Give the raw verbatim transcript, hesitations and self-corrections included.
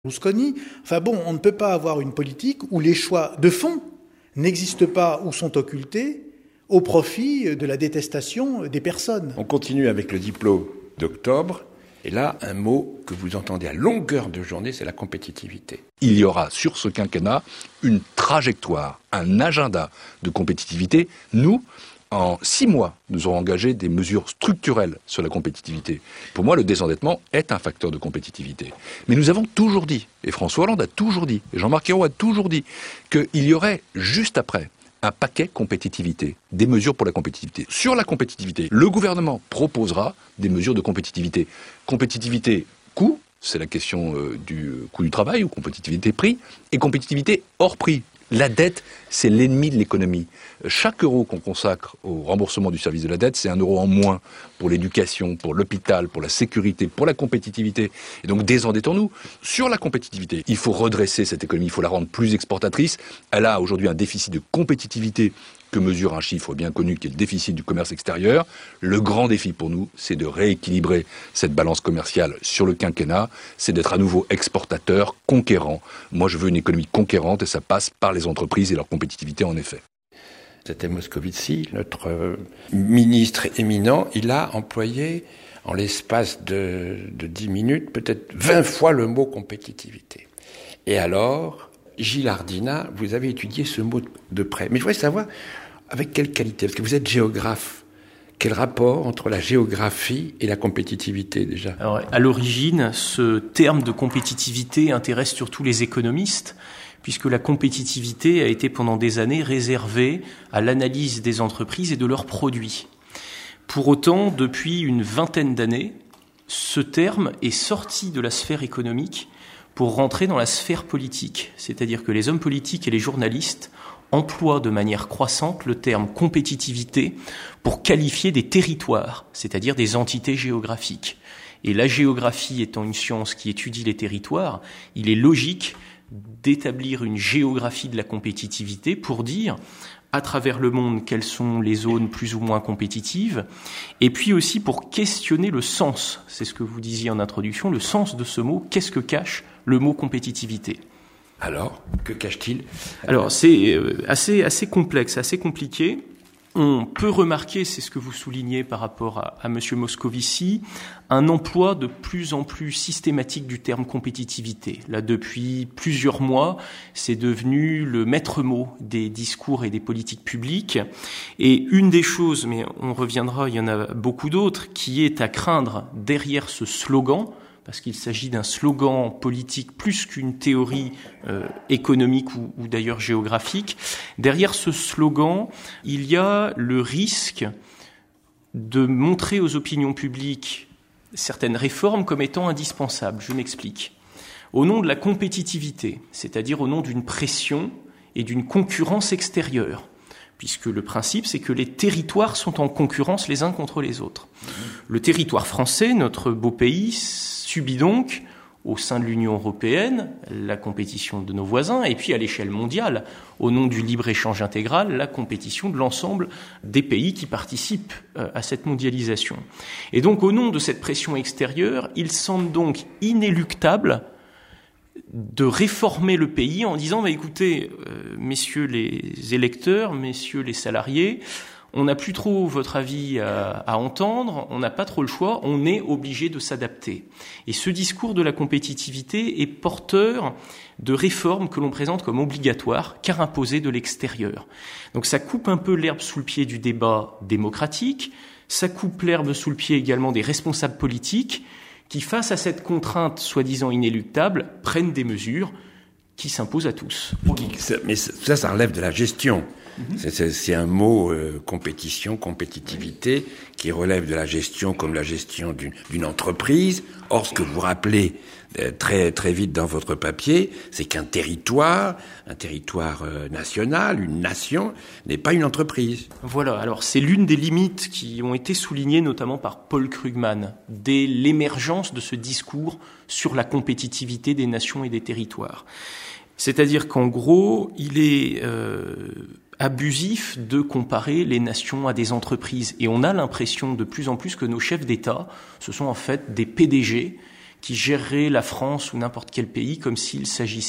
Berlusconi. Enfin bon, on ne peut pas avoir une politique où les choix de fond n'existent pas ou sont occultés au profit de la détestation des personnes. On continue avec le diplôme d'octobre. Et là, un mot que vous entendez à longueur de journée, c'est la compétitivité. Il y aura sur ce quinquennat une trajectoire, un agenda de compétitivité. Nous, en six mois, nous aurons engagé des mesures structurelles sur la compétitivité. Pour moi, le désendettement est un facteur de compétitivité. Mais nous avons toujours dit, et François Hollande a toujours dit, et Jean-Marc Ayrault a toujours dit, qu'il y aurait juste après un paquet compétitivité, des mesures pour la compétitivité. Sur la compétitivité, le gouvernement proposera des mesures de compétitivité. Compétitivité coût, c'est la question euh, du coût du travail, ou compétitivité prix, et compétitivité hors prix. La dette, c'est l'ennemi de l'économie. Chaque euro qu'on consacre au remboursement du service de la dette, c'est un euro en moins pour l'éducation, pour l'hôpital, pour la sécurité, pour la compétitivité. Et donc, désendettons-nous. Sur la compétitivité, il faut redresser cette économie, il faut la rendre plus exportatrice. Elle a aujourd'hui un déficit de compétitivité que mesure un chiffre bien connu qui est le déficit du commerce extérieur. Le grand défi pour nous, c'est de rééquilibrer cette balance commerciale sur le quinquennat, c'est d'être à nouveau exportateur, conquérant. Moi, je veux une économie conquérante et ça passe par les entreprises et leur compétitivité en effet. C'était Moscovici, notre ministre éminent. Il a employé, en l'espace de, de dix minutes, peut-être vingt fois le mot compétitivité. Et alors, Gilles Ardina, vous avez étudié ce mot de près. Mais je voudrais savoir, avec quelle qualité? Parce que vous êtes géographe. Quel rapport entre la géographie et la compétitivité, déjà? Alors, à l'origine, ce terme de compétitivité intéresse surtout les économistes, puisque la compétitivité a été pendant des années réservée à l'analyse des entreprises et de leurs produits. Pour autant, depuis une vingtaine d'années, ce terme est sorti de la sphère économique pour rentrer dans la sphère politique. C'est-à-dire que les hommes politiques et les journalistes emploient de manière croissante le terme compétitivité pour qualifier des territoires, c'est-à-dire des entités géographiques. Et la géographie étant une science qui étudie les territoires, il est logique d'établir une géographie de la compétitivité pour dire à travers le monde quelles sont les zones plus ou moins compétitives, et puis aussi pour questionner le sens, c'est ce que vous disiez en introduction, le sens de ce mot, qu'est-ce que cache le mot compétitivité? Alors, que cache-t-il? Alors, c'est assez, assez complexe, assez compliqué. On peut remarquer, c'est ce que vous soulignez par rapport à, à M. Moscovici, un emploi de plus en plus systématique du terme compétitivité. Là, depuis plusieurs mois, c'est devenu le maître mot des discours et des politiques publiques. Et une des choses, mais on reviendra, il y en a beaucoup d'autres, qui est à craindre derrière ce slogan, parce qu'il s'agit d'un slogan politique plus qu'une théorie euh, économique ou, ou d'ailleurs géographique. Derrière ce slogan, il y a le risque de montrer aux opinions publiques certaines réformes comme étant indispensables. Je m'explique. Au nom de la compétitivité, c'est-à-dire au nom d'une pression et d'une concurrence extérieure, puisque le principe, c'est que les territoires sont en concurrence les uns contre les autres. Le territoire français, notre beau pays, subit donc, au sein de l'Union européenne, la compétition de nos voisins, et puis à l'échelle mondiale, au nom du libre-échange intégral, la compétition de l'ensemble des pays qui participent à cette mondialisation. Et donc, au nom de cette pression extérieure, il semble donc inéluctable de réformer le pays en disant, bah, écoutez, euh, messieurs les électeurs, messieurs les salariés, on n'a plus trop votre avis à, à entendre, on n'a pas trop le choix, on est obligé de s'adapter. Et ce discours de la compétitivité est porteur de réformes que l'on présente comme obligatoires, car imposées de l'extérieur. Donc ça coupe un peu l'herbe sous le pied du débat démocratique, ça coupe l'herbe sous le pied également des responsables politiques, qui, face à cette contrainte soi-disant inéluctable, prennent des mesures qui s'imposent à tous. Mais ça, ça relève de la gestion. Mmh. C'est, c'est, c'est un mot, euh, compétition, compétitivité, qui relève de la gestion comme la gestion d'une, d'une entreprise. Or, ce que vous rappelez euh, très très vite dans votre papier, c'est qu'un territoire, un territoire euh, national, une nation, n'est pas une entreprise. Voilà, alors c'est l'une des limites qui ont été soulignées notamment par Paul Krugman, dès l'émergence de ce discours sur la compétitivité des nations et des territoires. C'est-à-dire qu'en gros, il est euh, abusif de comparer les nations à des entreprises. Et on a l'impression de plus en plus que nos chefs d'État, ce sont en fait des P D G qui gérerait la France ou n'importe quel pays comme s'il s'agissait